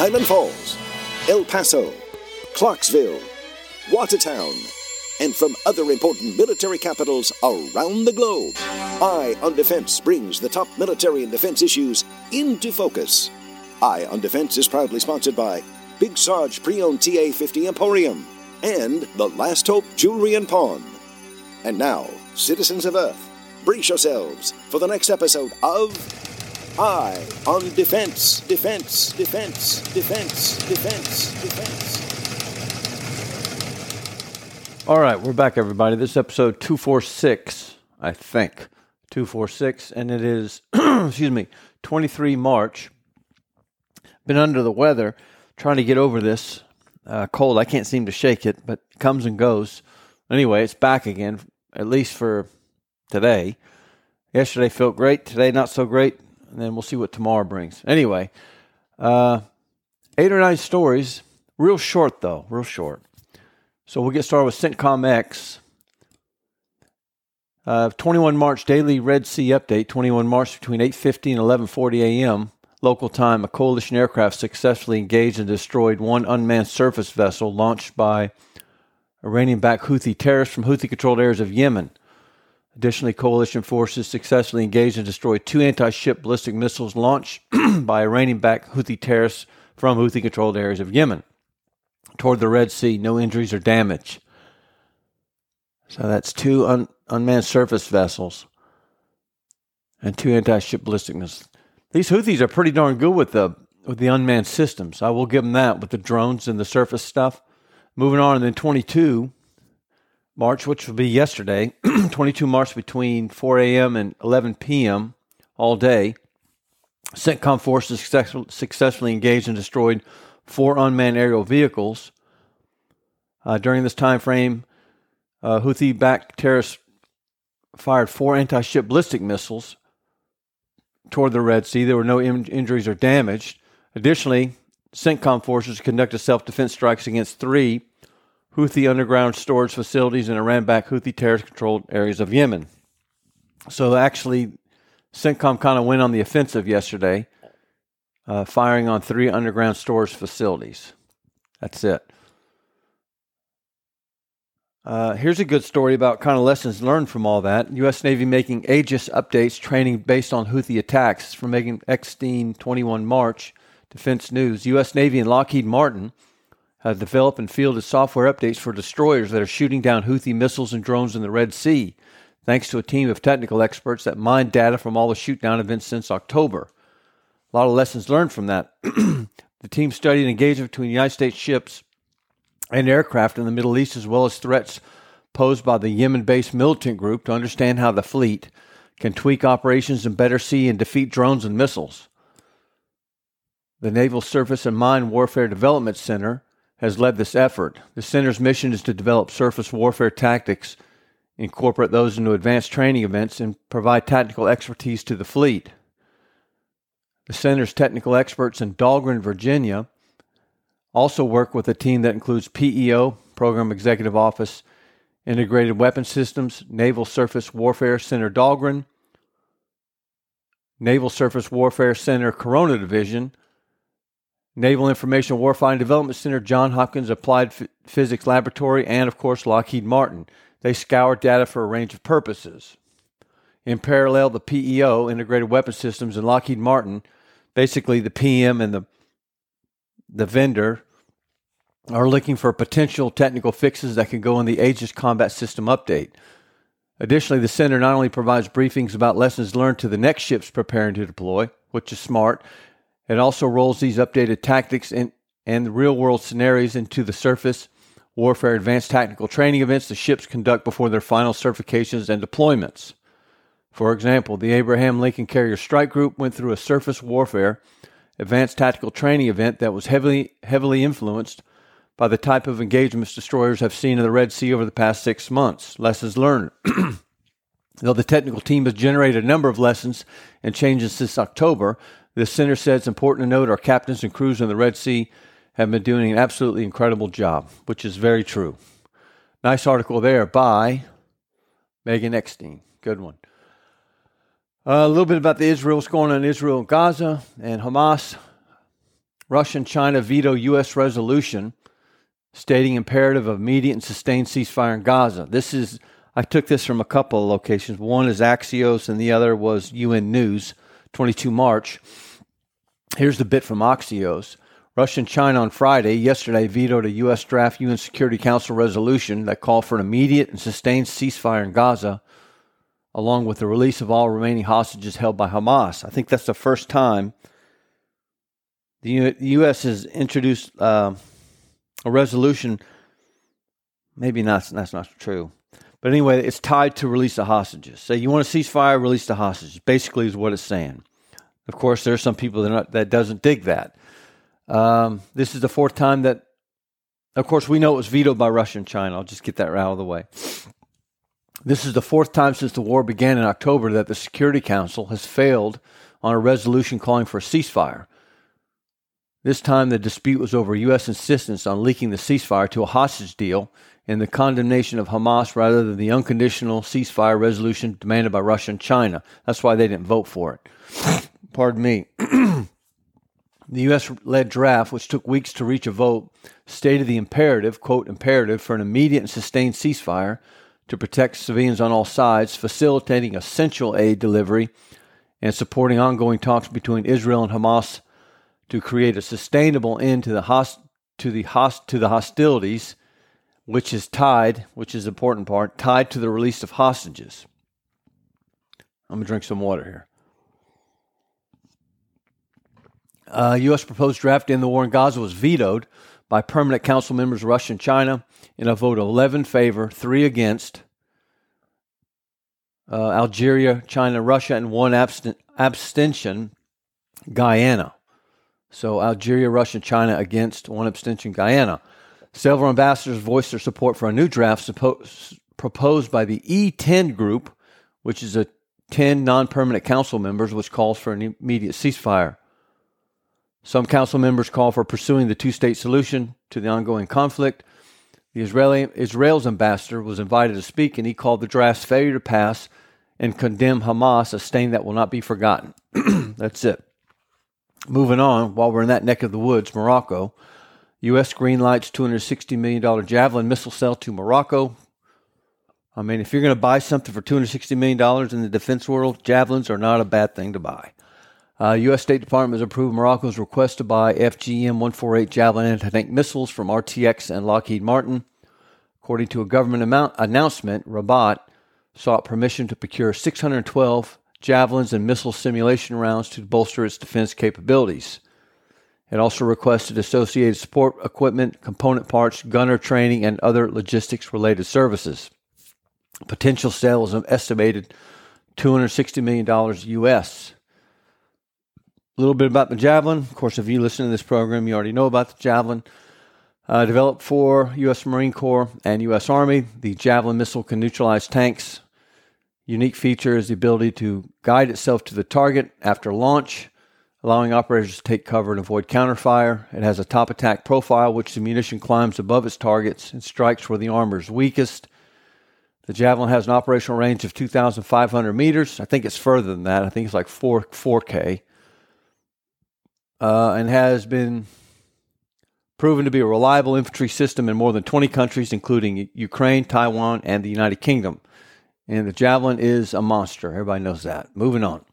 Highland Falls, El Paso, Clarksville, Watertown, and from other important military capitals around the globe. Eye on Defense brings the top military and defense issues into focus. Eye on Defense is proudly sponsored by Big Sarge Pre-Owned TA-50 Emporium and The Last Hope Jewelry and Pawn. And now, citizens of Earth, brace yourselves for the next episode of Eye on Defense, Defense, Defense, Defense, Defense, Defense. All right, we're back, everybody. This is episode 246, I think. 246, and it is, 23 March. Been under the weather, trying to get over this cold. I can't seem to shake it, but it comes and goes. Anyway, it's back again, at least for today. Yesterday felt great, today not so great, and then we'll see what tomorrow brings. Anyway, 8 or 9 stories, real short though, real short. So we'll get started with CENTCOM X. 21 March daily Red Sea update, 21 March between 8:50 and 11:40 a.m. local time. A coalition aircraft successfully engaged and destroyed one unmanned surface vessel launched by Iranian-backed Houthi terrorists from Houthi-controlled areas of Yemen. Additionally, coalition forces successfully engaged and destroyed 2 anti-ship ballistic missiles launched by Iranian-backed Houthi terrorists from Houthi-controlled areas of Yemen toward the Red Sea. No injuries or damage. So that's 2 unmanned surface vessels and 2 anti-ship ballistic missiles. These Houthis are pretty darn good with the unmanned systems. I will give them that with the drones and the surface stuff. Moving on, and then 22 March, which will be yesterday, 22 March between 4 a.m. and 11 p.m. all day. CENTCOM forces successfully engaged and destroyed 4 unmanned aerial vehicles. During this time frame, Houthi-backed terrorists fired 4 anti-ship ballistic missiles toward the Red Sea. There were no injuries or damage. Additionally, CENTCOM forces conducted self-defense strikes against 3 Houthi underground storage facilities in Iran-backed Houthi terrorist-controlled areas of Yemen. So actually, CENTCOM kind of went on the offensive yesterday, firing on 3 underground storage facilities. That's it. Here's a good story about kind of lessons learned from all that. U.S. Navy making Aegis updates, training based on Houthi attacks. From Megan Eckstein, 21 March, Defense News. U.S. Navy and Lockheed Martin have developed and fielded software updates for destroyers that are shooting down Houthi missiles and drones in the Red Sea, thanks to a team of technical experts that mined data from all the shoot-down events since October. A lot of lessons learned from that. The team studied engagement between United States ships and aircraft in the Middle East, as well as threats posed by the Yemen-based militant group, to understand how the fleet can tweak operations and better see and defeat drones and missiles. The Naval Surface and Mine Warfare Development Center has led this effort. The center's mission is to develop surface warfare tactics, incorporate those into advanced training events, and provide tactical expertise to the fleet. The center's technical experts in Dahlgren, Virginia, also work with a team that includes PEO, Program Executive Office, Integrated Weapon Systems, Naval Surface Warfare Center Dahlgren, Naval Surface Warfare Center Corona Division, Naval Information Warfighting Development Center, Johns Hopkins Applied Physics Laboratory, and, of course, Lockheed Martin. They scour data for a range of purposes. In parallel, the PEO, Integrated Weapon Systems, and Lockheed Martin, basically the PM and the vendor, are looking for potential technical fixes that can go in the Aegis Combat System update. Additionally, the center not only provides briefings about lessons learned to the next ships preparing to deploy, which is smart, it also rolls these updated tactics and real-world scenarios into the surface warfare advanced tactical training events the ships conduct before their final certifications and deployments. For example, the Abraham Lincoln Carrier Strike Group went through a surface warfare advanced tactical training event that was heavily influenced by the type of engagements destroyers have seen in the Red Sea over the past 6 months. Lessons learned. Though the technical team has generated a number of lessons and changes since October, the center said it's important to note our captains and crews in the Red Sea have been doing an absolutely incredible job, which is very true. Nice article there by Megan Eckstein. Good one. A little bit about what's going on in Israel and Gaza and Hamas. Russia and China veto U.S. resolution stating imperative of immediate and sustained ceasefire in Gaza. I took this from a couple of locations. One is Axios and the other was UN News, 22 March. Here's the bit from Axios. Russia and China on Friday, yesterday, vetoed a U.S. draft UN Security Council resolution that called for an immediate and sustained ceasefire in Gaza, along with the release of all remaining hostages held by Hamas. I think that's the first time the U.S. has introduced a resolution. Maybe not, that's not true. But anyway, it's tied to release the hostages. So you want a ceasefire, release the hostages, basically is what it's saying. Of course, there are some people that doesn't dig that. This is the fourth time that, of course, we know it was vetoed by Russia and China. I'll just get that out of the way. This is the fourth time since the war began in October that the Security Council has failed on a resolution calling for a ceasefire. This time, the dispute was over U.S. insistence on leaking the ceasefire to a hostage deal and the condemnation of Hamas rather than the unconditional ceasefire resolution demanded by Russia and China. That's why they didn't vote for it. Pardon me. The U.S.-led draft, which took weeks to reach a vote, stated the imperative, quote, imperative for an immediate and sustained ceasefire to protect civilians on all sides, facilitating essential aid delivery and supporting ongoing talks between Israel and Hamas to create a sustainable end to the hostilities, which is the important part, tied to the release of hostages. I'm going to drink some water here. U.S. proposed draft to end the war in Gaza was vetoed by permanent council members Russia and China in a vote of 11 favor, 3 against, Algeria, China, Russia, and 1 abstention, Guyana. So Algeria, Russia, and China against, 1 abstention, Guyana. Several ambassadors voiced their support for a new draft proposed by the E10 group, which is 10 non-permanent council members, which calls for an immediate ceasefire. Some council members call for pursuing the two-state solution to the ongoing conflict. The Israel's ambassador was invited to speak, and he called the draft's failure to pass and condemned Hamas, a stain that will not be forgotten. That's it. Moving on, while we're in that neck of the woods, Morocco. U.S. greenlights $260 million Javelin missile sale to Morocco. I mean, if you're going to buy something for $260 million in the defense world, Javelins are not a bad thing to buy. U.S. State Department has approved Morocco's request to buy FGM-148 Javelin anti-tank missiles from RTX and Lockheed Martin. According to a government announcement, Rabat sought permission to procure 612 Javelins and missile simulation rounds to bolster its defense capabilities. It also requested associated support equipment, component parts, gunner training, and other logistics-related services. Potential sale is estimated $260 million U.S. A little bit about the Javelin. Of course, if you listen to this program, you already know about the Javelin. Developed for U.S. Marine Corps and U.S. Army, the Javelin missile can neutralize tanks. Unique feature is the ability to guide itself to the target after launch, allowing operators to take cover and avoid counterfire. It has a top attack profile, which the munition climbs above its targets and strikes where the armor is weakest. The Javelin has an operational range of 2,500 meters. I think it's further than that. I think it's like 4K. And has been proven to be a reliable infantry system in more than 20 countries, including Ukraine, Taiwan, and the United Kingdom. And the Javelin is a monster. Everybody knows that. Moving on.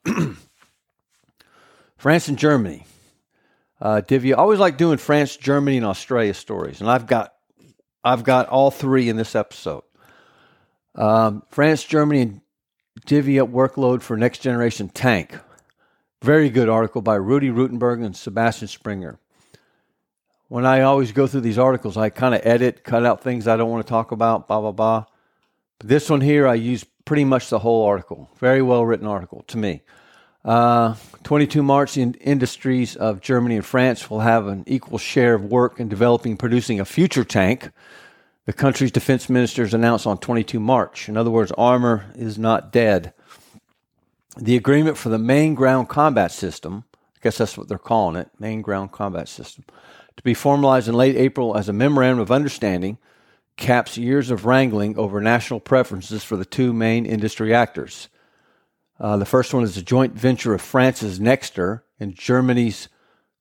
France and Germany. Divya, I always like doing France, Germany, and Australia stories, and I've got all 3 in this episode. France, Germany, and divvy up workload for next generation tank. Very good article by Rudy Rutenberg and Sebastian Springer. When I always go through these articles, I kind of edit, cut out things I don't want to talk about, blah, blah, blah. But this one here, I use pretty much the whole article. Very well written article to me. 22 March, the industries of Germany and France will have an equal share of work in developing and producing a future tank. The country's defense ministers announced on 22 March. In other words, armor is not dead. The agreement for the main ground combat system, I guess that's what they're calling it, main ground combat system, to be formalized in late April as a memorandum of understanding, caps years of wrangling over national preferences for the 2 main industry actors. The first one is a joint venture of France's Nexter and Germany's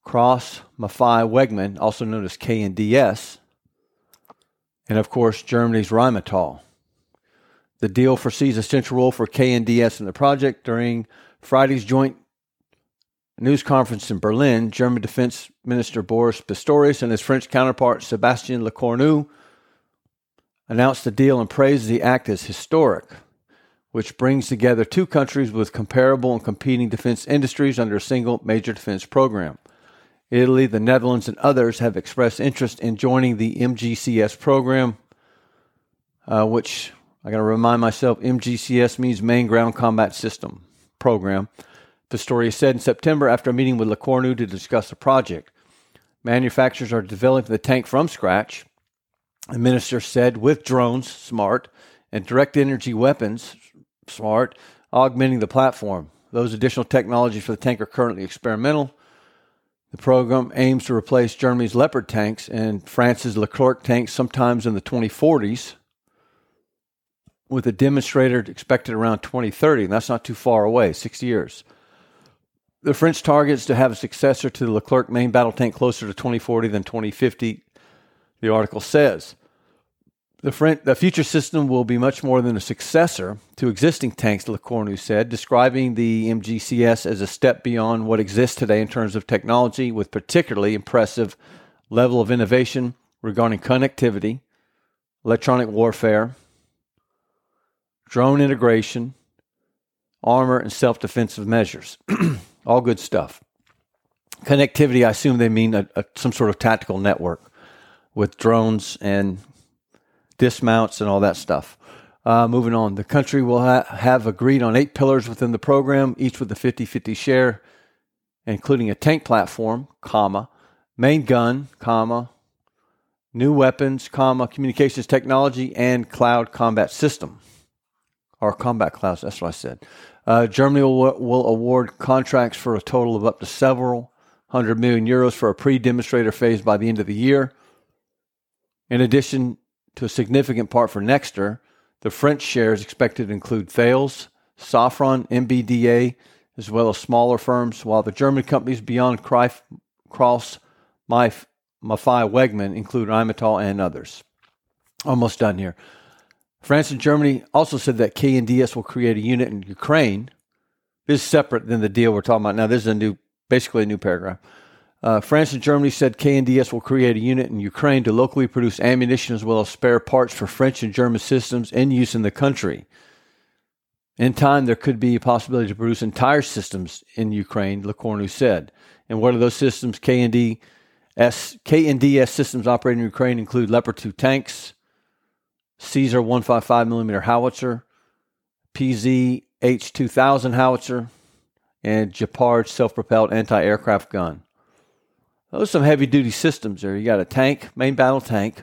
Krauss Maffei Wegmann, also known as KNDS, and of course Germany's Rheinmetall. The deal foresees a central role for KNDS in the project. During Friday's joint news conference in Berlin, German Defense Minister Boris Pistorius and his French counterpart Sébastien Lecornu announced the deal and praised the act as historic, which brings together two countries with comparable and competing defense industries under a single major defense program. Italy, the Netherlands, and others have expressed interest in joining the MGCS program, which I got to remind myself, MGCS means Main Ground Combat System program. Pistorius said in September after a meeting with Lecornu to discuss the project. Manufacturers are developing the tank from scratch, the minister said, with drones, smart, and direct energy weapons, smart, augmenting the platform. Those additional technologies for the tank are currently experimental. The program aims to replace Germany's Leopard tanks and France's Leclerc tanks sometimes in the 2040s, with a demonstrator expected around 2030, and that's not too far away, 6 years. The French target is to have a successor to the Leclerc main battle tank closer to 2040 than 2050, the article says. The future system will be much more than a successor to existing tanks, Lecornu said, describing the MGCS as a step beyond what exists today in terms of technology, with particularly impressive level of innovation regarding connectivity, electronic warfare, drone integration, armor, and self-defensive measures. All good stuff. Connectivity, I assume they mean some sort of tactical network with drones and dismounts and all that stuff. Moving on, the country will have agreed on 8 pillars within the program, each with a 50-50 share, including a tank platform, main gun, new weapons, communications technology, and cloud combat system. Or combat clouds, that's what I said. Germany will award contracts for a total of up to several €100 million for a pre-demonstrator phase by the end of the year. In addition to a significant part for Nexter, the French share is expected to include Thales, Safran, MBDA, as well as smaller firms, while the German companies beyond Krauss Maffei Wegmann include Rheinmetall and others. Almost done here. France and Germany also said that KNDS will create a unit in Ukraine. This is separate than the deal we're talking about now. This is basically a new paragraph. France and Germany said KNDS will create a unit in Ukraine to locally produce ammunition as well as spare parts for French and German systems in use in the country. In time, there could be a possibility to produce entire systems in Ukraine, Lecornu said. And what are those systems? KNDS systems operating in Ukraine include Leopard 2 tanks, Caesar 155mm howitzer, PZ H2000 howitzer, and Gepard self-propelled anti-aircraft gun. Those are some heavy-duty systems there. You got a tank, main battle tank,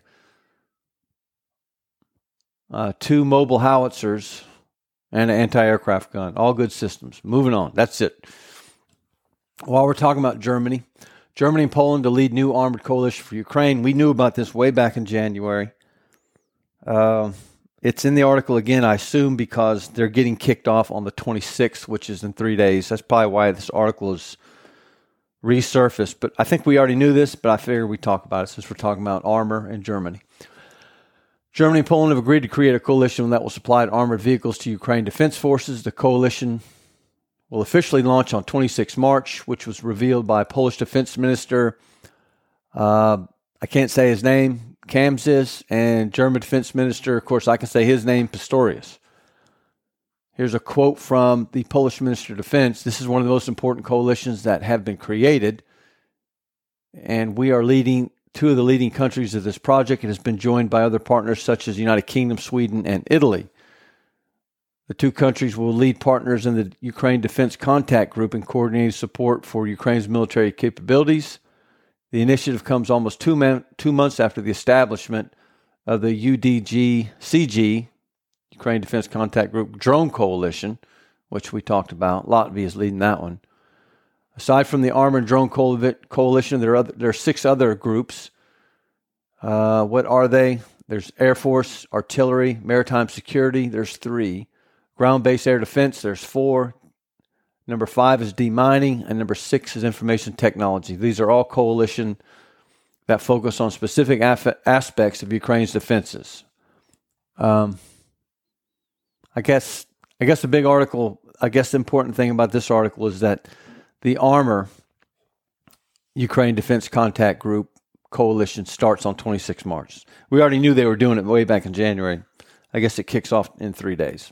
2 mobile howitzers, and an anti-aircraft gun. All good systems. Moving on. That's it. While we're talking about Germany and Poland to lead new armored coalition for Ukraine. We knew about this way back in January. It's in the article again, I assume, because they're getting kicked off on the 26th, which is in 3 days. That's probably why this article is resurfaced. But I think we already knew this, but I figured we'd talk about it since we're talking about armor in Germany. Germany and Poland have agreed to create a coalition that will supply armored vehicles to Ukraine Defense Forces. The coalition will officially launch on 26 March, which was revealed by Polish Defense Minister, I can't say his name, Kamzis, and German Defense Minister, of course, I can say his name, Pistorius. Here's a quote from the Polish Minister of Defense. This is one of the most important coalitions that have been created, and we are leading 2 of the leading countries of this project. It has been joined by other partners such as the United Kingdom, Sweden, and Italy. The 2 countries will lead partners in the Ukraine Defense Contact Group in coordinated support for Ukraine's military capabilities. The initiative comes almost 2 months after the establishment of the UDG-CG, Ukraine Defense Contact Group Drone Coalition, which we talked about. Latvia is leading that one. Aside from the Armor and Drone Coalition, there are 6 other groups. What are they? There's Air Force, Artillery, Maritime Security, there's 3. Ground-based air defense, there's 4. Number 5 is demining, and number 6 is information technology. These are all coalition that focus on specific aspects of Ukraine's defenses. I guess the big article, the important thing about this article is that the Armor Ukraine Defense Contact Group coalition starts on 26 March. We already knew they were doing it way back in January. I guess it kicks off in 3 days.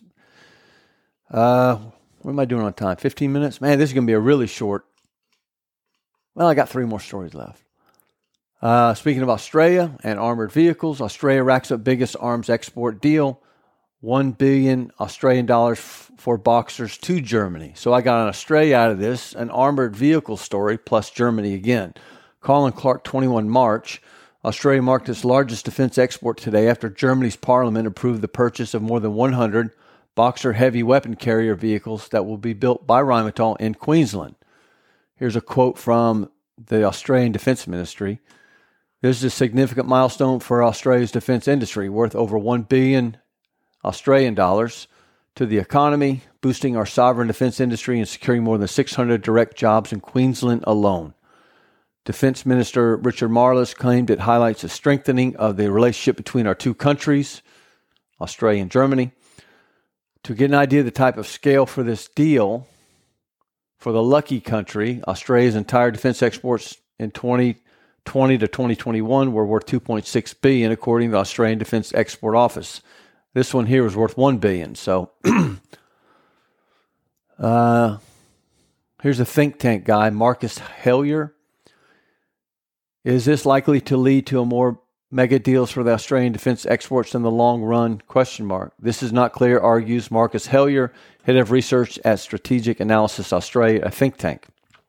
What am I doing on time? 15 minutes? Man, this is going to be a really short. Well, I got 3 more stories left. Speaking of Australia and armored vehicles, Australia racks up biggest arms export deal, 1 billion Australian dollars for Boxers to Germany. So I got an Australia out of this, an armored vehicle story, plus Germany again. Colin Clark, 21 March. Australia marked its largest defense export today after Germany's parliament approved the purchase of more than 100 Boxer heavy weapon carrier vehicles that will be built by Rheinmetall in Queensland. Here's a quote from the Australian Defence Ministry. This is a significant milestone for Australia's defence industry, worth over 1 billion Australian dollars to the economy, boosting our sovereign defence industry and securing more than 600 direct jobs in Queensland alone. Defence Minister Richard Marles claimed it highlights a strengthening of the relationship between our two countries, Australia and Germany. To get an idea of the type of scale for this deal, for the lucky country, Australia's entire defense exports in 2020 to 2021 were worth $2.6 billion, according to the Australian Defence Export Office. This one here was worth $1 billion. So here's a think tank guy, Marcus Hellyer. Is this likely to lead to a more mega deals for the Australian defence exports in the long run? ? This is not clear, argues Marcus Hellyer, head of research at Strategic Analysis Australia, a think tank.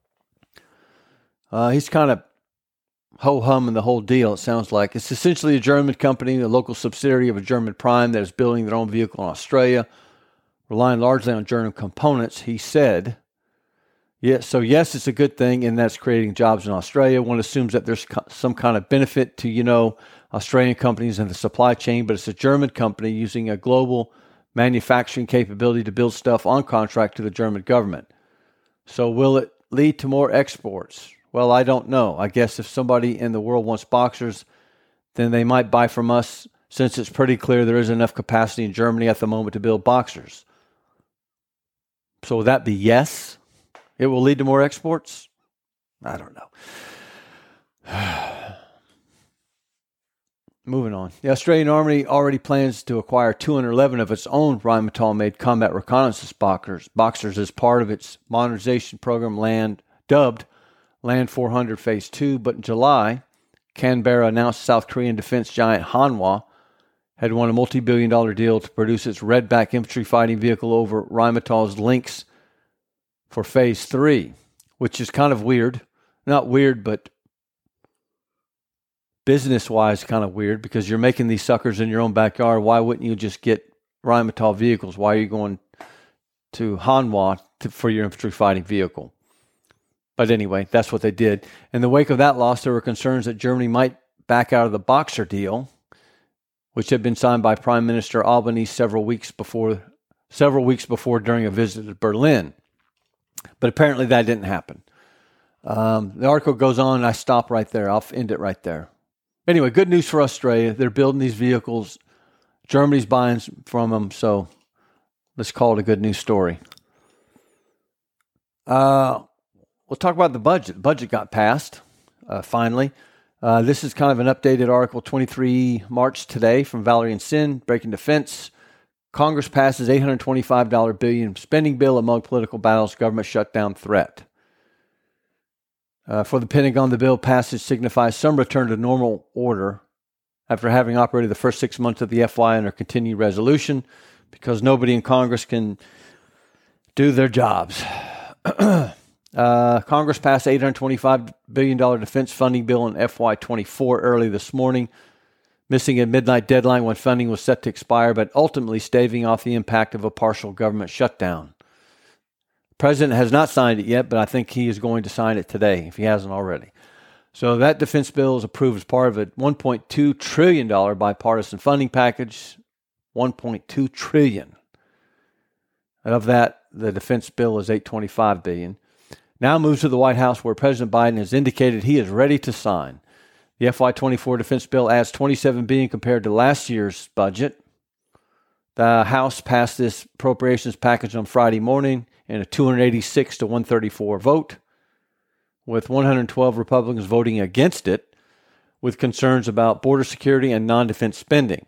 He's kind of ho-humming the whole deal, it sounds like. It's essentially a German company, a local subsidiary of a German prime that is building their own vehicle in Australia, relying largely on German components, he said. Yes, it's a good thing, and that's creating jobs in Australia. One assumes that there's some kind of benefit to, Australian companies in the supply chain, but it's a German company using a global manufacturing capability to build stuff on contract to the German government. So will it lead to more exports? Well, I don't know. I guess if somebody in the world wants Boxers, then they might buy from us, since it's pretty clear there isn't enough capacity in Germany at the moment to build Boxers. So would that be yes? It will lead to more exports? I don't know. Moving on. The Australian Army already plans to acquire 211 of its own Rheinmetall-made combat reconnaissance Boxers as part of its modernization program dubbed Land 400 Phase 2. But in July, Canberra announced South Korean defense giant Hanwha had won a multi-billion-dollar deal to produce its Redback infantry fighting vehicle over Rheinmetall's Lynx for Phase 3, which is kind of weird. Not weird, but business-wise kind of weird, because you're making these suckers in your own backyard. Why wouldn't you just get Rheinmetall vehicles? Why are you going to Hanwha for your infantry fighting vehicle? But anyway, that's what they did. In the wake of that loss, there were concerns that Germany might back out of the Boxer deal, which had been signed by Prime Minister Albanese several weeks before during a visit to Berlin. But apparently that didn't happen. The article goes on, and I stop right there. I'll end it right there. Anyway, good news for Australia. They're building these vehicles. Germany's buying from them, so let's call it a good news story. We'll talk about the budget. The budget got passed, finally. This is kind of an updated article, 23 March today, from Valerie and Sin, Breaking Defense. Congress passes $825 billion spending bill among political battles, government shutdown threat. For the Pentagon, the bill passage signifies some return to normal order after having operated the first 6 months of the FY under continued resolution, because nobody in Congress can do their jobs. Congress passed $825 billion defense funding bill in FY24 early this morning, missing a midnight deadline when funding was set to expire, but ultimately staving off the impact of a partial government shutdown. The president has not signed it yet, but I think he is going to sign it today, if he hasn't already. So that defense bill is approved as part of a $1.2 trillion bipartisan funding package. $1.2 trillion. And of that, the defense bill is $825 billion. Now moves to the White House, where President Biden has indicated he is ready to sign. The FY24 defense bill adds $27 billion compared to last year's budget. The House passed this appropriations package on Friday morning in a 286 to 134 vote, with 112 Republicans voting against it, with concerns about border security and non-defense spending.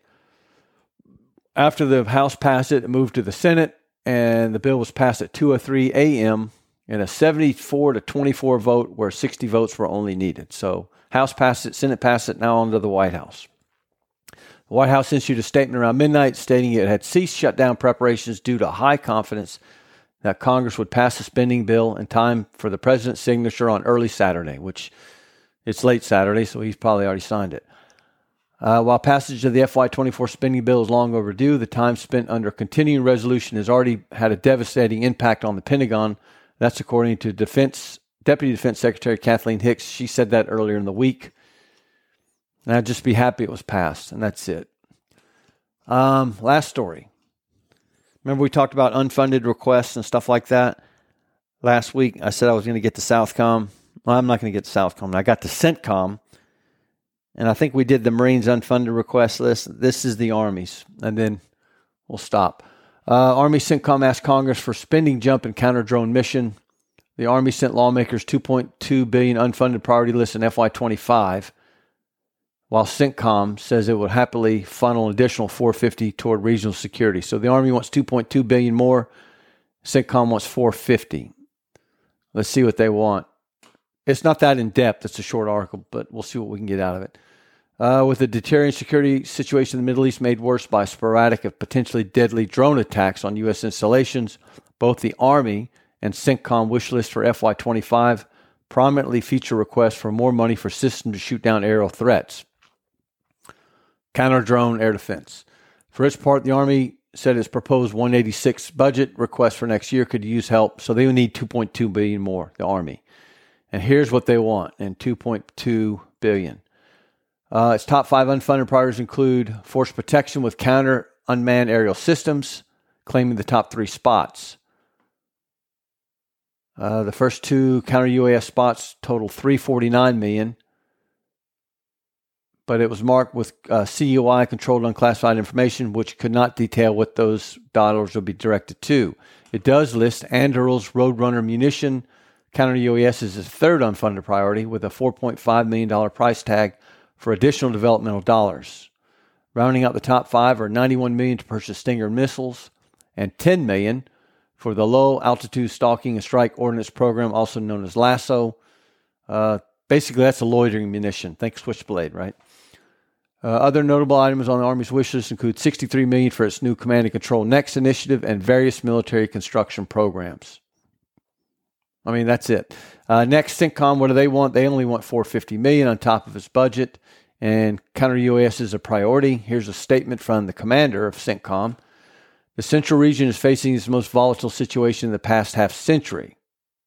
After the House passed it, it moved to the Senate, and the bill was passed at 2:03 a.m. in a 74 to 24 vote where 60 votes were only needed. So House passed it, Senate passed it, now on to the White House. The White House issued a statement around midnight stating it had ceased shutdown preparations due to high confidence that Congress would pass the spending bill in time for the president's signature on early Saturday, which it's late Saturday, so he's probably already signed it. While passage of the FY24 spending bill is long overdue, the time spent under continuing resolution has already had a devastating impact on the Pentagon. That's according to Deputy Defense Secretary Kathleen Hicks. She said that earlier in the week. And I'd just be happy it was passed, and that's it. Last story. Remember we talked about unfunded requests and stuff like that? Last week I said I was going to get to Southcom. Well, I'm not going to get to Southcom. I got to CENTCOM, and I think we did the Marines unfunded request list. This is the Army's, and then we'll stop. Army CENTCOM asked Congress for spending jump in counter-drone mission. The Army sent lawmakers $2.2 billion unfunded priority list in FY25, while CENTCOM says it would happily funnel an additional $450 toward regional security. So the Army wants $2.2 billion more. CENTCOM wants $450. Let's see what they want. It's not that in-depth. It's a short article, but we'll see what we can get out of it. With the deteriorating security situation in the Middle East made worse by sporadic and potentially deadly drone attacks on U.S. installations, both the Army and CENTCOM wish lists for FY25 prominently feature requests for more money for systems to shoot down aerial threats. Counter-drone air defense. For its part, the Army said its proposed 186 budget request for next year could use help, so they would need $2.2 billion more, the Army. And here's what they want in $2.2 billion. Its top 5 unfunded priorities include force protection with counter unmanned aerial systems, claiming the top 3 spots. The first 2 counter UAS spots total $349 million, but it was marked with CUI, controlled unclassified information, which could not detail what those dollars would be directed to. It does list Anduril's Roadrunner munition counter UAS as its third unfunded priority, with a $4.5 million price tag for additional developmental dollars. Rounding out the top 5 are $91 million to purchase Stinger missiles and $10 million for the Low Altitude Stalking and Strike Ordnance Program, also known as LASSO. Basically, that's a loitering munition. Think Switchblade, right? Other notable items on the Army's wish list include $63 million for its new Command and Control Next initiative and various military construction programs. I mean, that's it. Next, CENTCOM, what do they want? They only want $450 million on top of its budget, and counter-UAS is a priority. Here's a statement from the commander of CENTCOM. The Central region is facing its most volatile situation in the past half-century.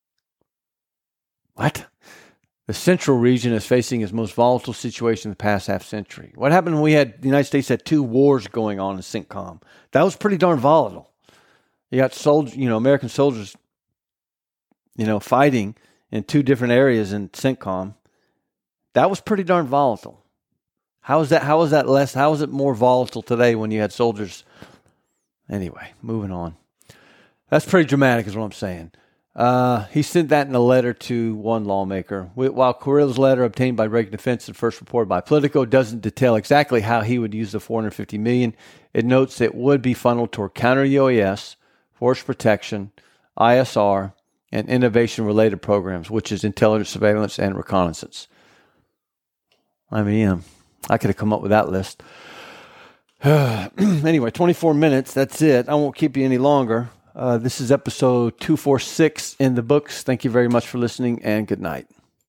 What? The Central region is facing its most volatile situation in the past half-century. What happened when the United States had 2 wars going on in CENTCOM? That was pretty darn volatile. You got American soldiers, fighting in 2 different areas in CENTCOM. That was pretty darn volatile. How is it more volatile today when you had soldiers? Anyway, moving on. That's pretty dramatic is what I'm saying. He sent that in a letter to one lawmaker. While Carrillo's letter, obtained by Reagan Defense and first reported by Politico, doesn't detail exactly how he would use the $450 million, it notes it would be funneled toward counter-UAS, force protection, ISR, and innovation-related programs, which is intelligence, surveillance, and reconnaissance. I mean, I could have come up with that list. Anyway, 24 minutes, that's it. I won't keep you any longer. This is episode 246 in the books. Thank you very much for listening, and good night.